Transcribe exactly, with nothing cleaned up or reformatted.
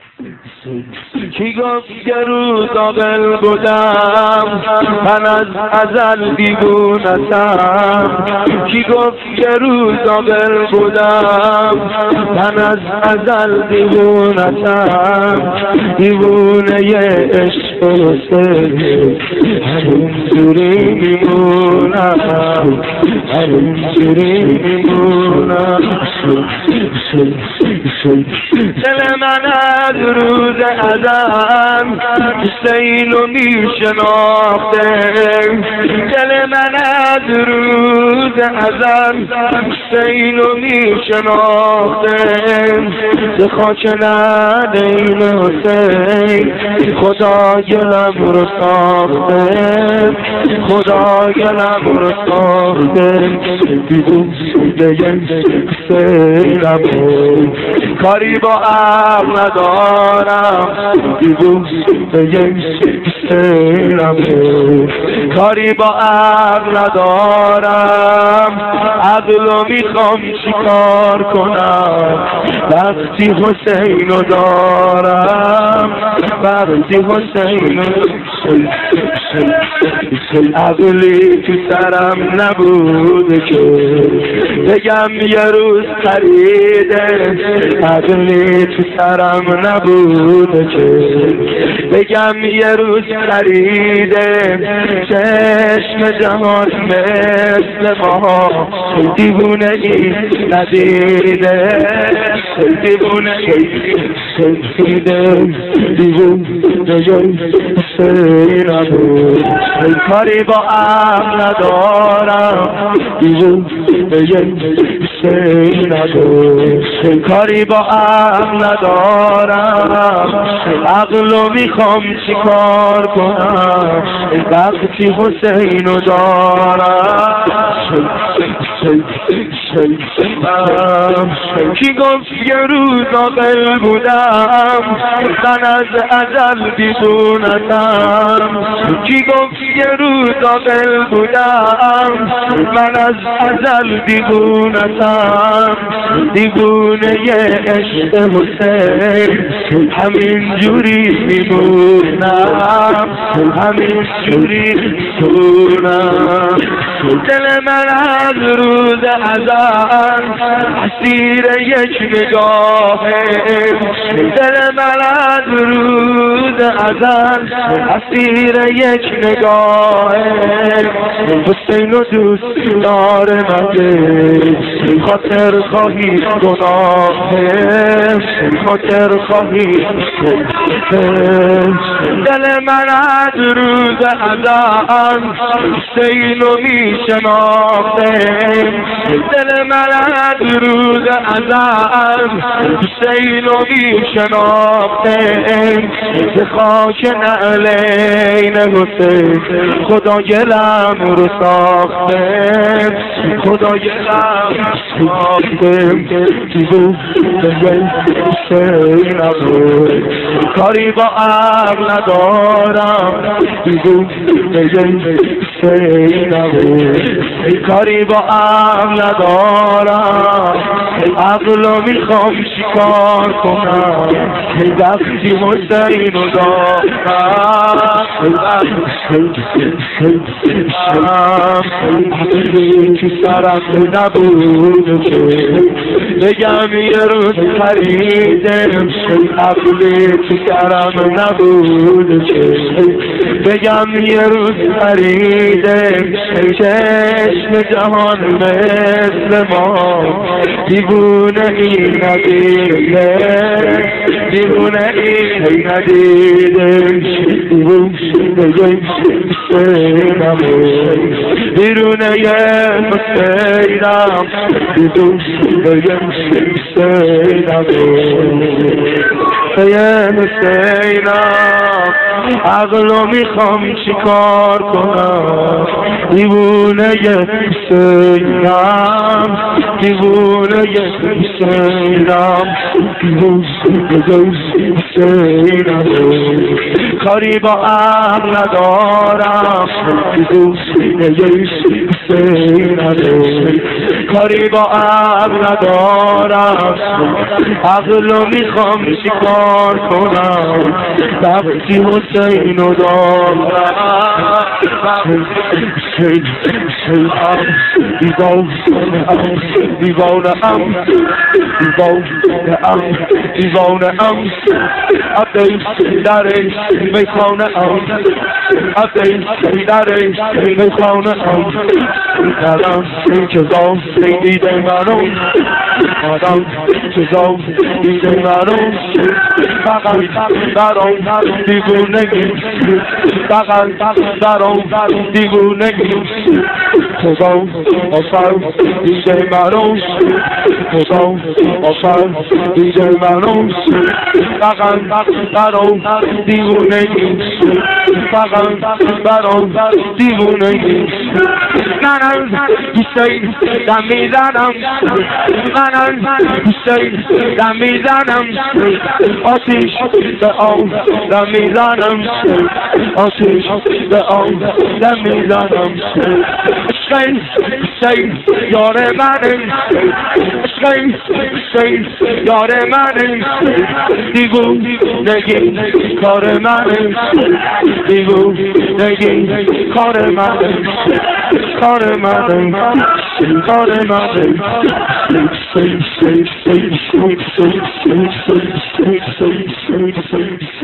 کی گفت یه روز عاقل بودم من از ازل دیوونتم کی گفت یه روز عاقل بودم من از ازل دیوونتم دیوونه عشق و سری همینجوری میمونم همینجوری میمونم دل من از روز ازل سیلو میشناخته دل من از روز ازل سیلو میشناخته به خاک نعلین حسین خدا گلم رو ساخته خدا گلم رو ساخته دیدم دیگه سیلم کاری با عقل ندارم دیدم دیگه سیلم کاری با عقل ندارم عقلو میخوام چیکار کنم وقتی حسینو دارم وقتی حسینو عقلی تو سرم نبوده که بگم یه روز خریده عقلی تو سرم نبوده که بگم یه روز خریده چشم جهان مثل ما دیوونه ای ندیده دیوونه ای دیده دیوونه سینم کاری با عقل ندارم دیوونه سینم کاری با عقل ندارم عقلو میخوام چیکار کنم وقتی حسینو دارم کی گفت یه روز عاقل بودم من از ازل دیوونتم کی گفت یه روز عاقل بودم من از ازل دیوونتم دیوونه عشق حسین همین جوری میمونم همین جوری میمونم دل من از روز ازل اسیر یک نگاهه دل من از روز ازل اسیر یک نگاهه حسین و دوست داره مگه خاطر خواهی گناهه خاطر خواهی دل من از روز ازل حسینو میشناخته دل من از روز ازل حسینو میشناخته به خاک نعلین حسین خدا گلم رو ساخته خدا گلم ساخته دیدم حسینم کاری با عقل ندارم دیدم حسینم کاری با عقل ندارم عقلو میخوام چیکار کنم وقتی حسینو دارم عقلی تو سرم نبود که بگم یه روز خریده عقلی تو سرم نبود که بگم یه روز خریده چشم جهان مثل ما دیوونه ای ندیده دیوونه ای ندیده دیوونه سینم دیوونه سینم دیوونه سینم سینم عقلو میخوام چیکار کنم دیوونه حسینم دیوونه حسینم دیوونه حسینم کاری با عقل ندارم دیوونه حسینم کاری با عقل ندارم عقلو میخوام چیکار کنم وقتی حسینو دارم حسین حسین دیوانه ام دیوانه ام دیوانه ام دیوانه ام ابدیل درش میخوانه ام ابدیل درش میخوانه ام درم که زام دیده منو آدم که زام دیده منو فقط درام دیوونگی فقط درام دیوونگی خدا آفر دیده منو خدا آفر دیده منو فقط درام دیوونگی فقط درام دیوونگی من حسین دم میزنم من حسین دم میزنم آتیش به آن دم میزنم آتیش به آن دم میزنم عشق حسین یار منه عشق حسین یار منه دیوونگی کار منه دیوونگی کار منه کار منه کار منه say say say say say say say say say say